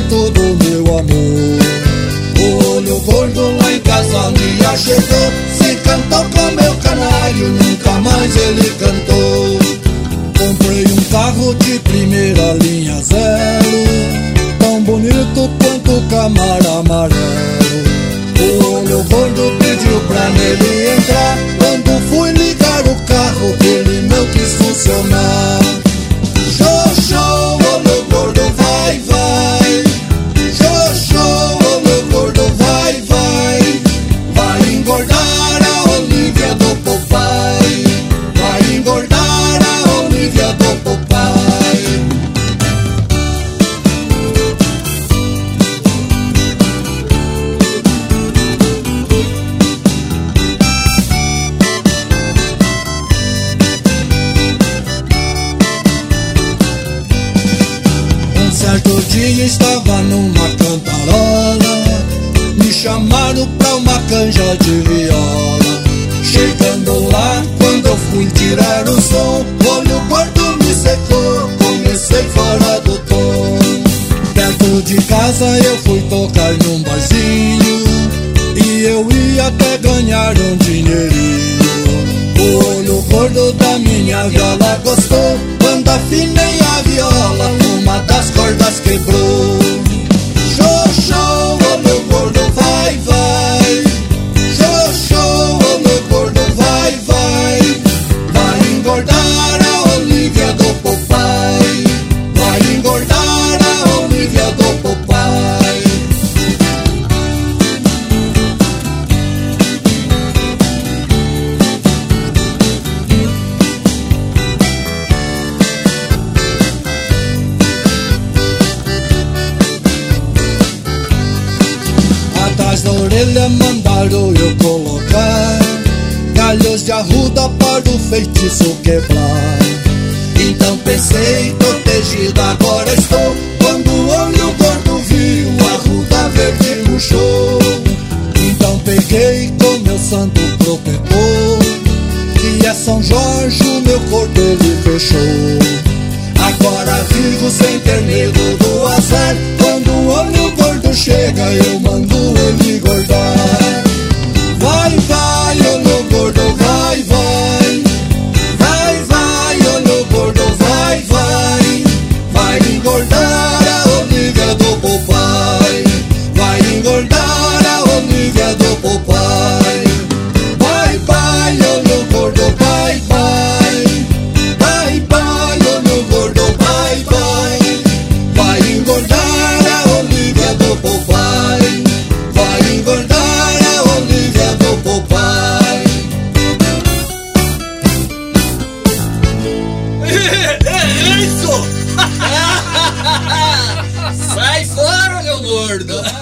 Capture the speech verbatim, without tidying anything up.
jeito do meu amor. O olho gordo lá em casa um dia chegou, se cantou com meu canário, nunca mais ele cantou. Comprei um carro de primeira linha zero, tão bonito quanto o Camaro amarelo. O olho gordo pediu pra nele entrar, quando fui ligar o carro ele não quis funcionar. Xoxô, olho gordo, vai, vai. Xoxô, olho gordo, vai, vai. Vai engordar a Olívia do Popeye. Vai engordar a Olívia do Popeye. Um certo dia estava numa cantarola, me chamaram pra uma canja de viola. Chegando lá, quando eu fui tirar o som, o olho gordo me secou, comecei fora do tom. Perto de casa eu fui tocar num barzinho, e eu ia até ganhar um dinheirinho. O olho gordo da minha viola gostou, quando afinei a viola, uma das cordas quebrou. Xoxô, olho gordo, vai, vai. Xoxô, olho gordo, vai, vai. Vai engordar a Olívia do Popeye. Vai engordar a Olívia do Popeye. Atrás da orelha mandaram eu colocar galhos de arruda para o feitiço quebrar. Então pensei, protegido agora estou, quando o olho gordo viu a arruda verde murchou. Então peguei com meu santo protetor, que é São Jorge, o meu corpo ele fechou. Agora vivo sem ter medo do azar, quando o olho gordo chega eu mando ele engordar. Vai, vai, olho gordo, vai, vai. Vai, vai, olho gordo, vai, vai. Vai engordar a Olívia do Popeye. Vai engordar a Olívia do Popeye. Vai, vai, olho gordo, vai, vai. Vai, vai, olho gordo, vai, vai. Vai engordar a Olívia do Popeye. Vai engordar a Olívia do Popeye. É isso! Sai fora, meu gordo!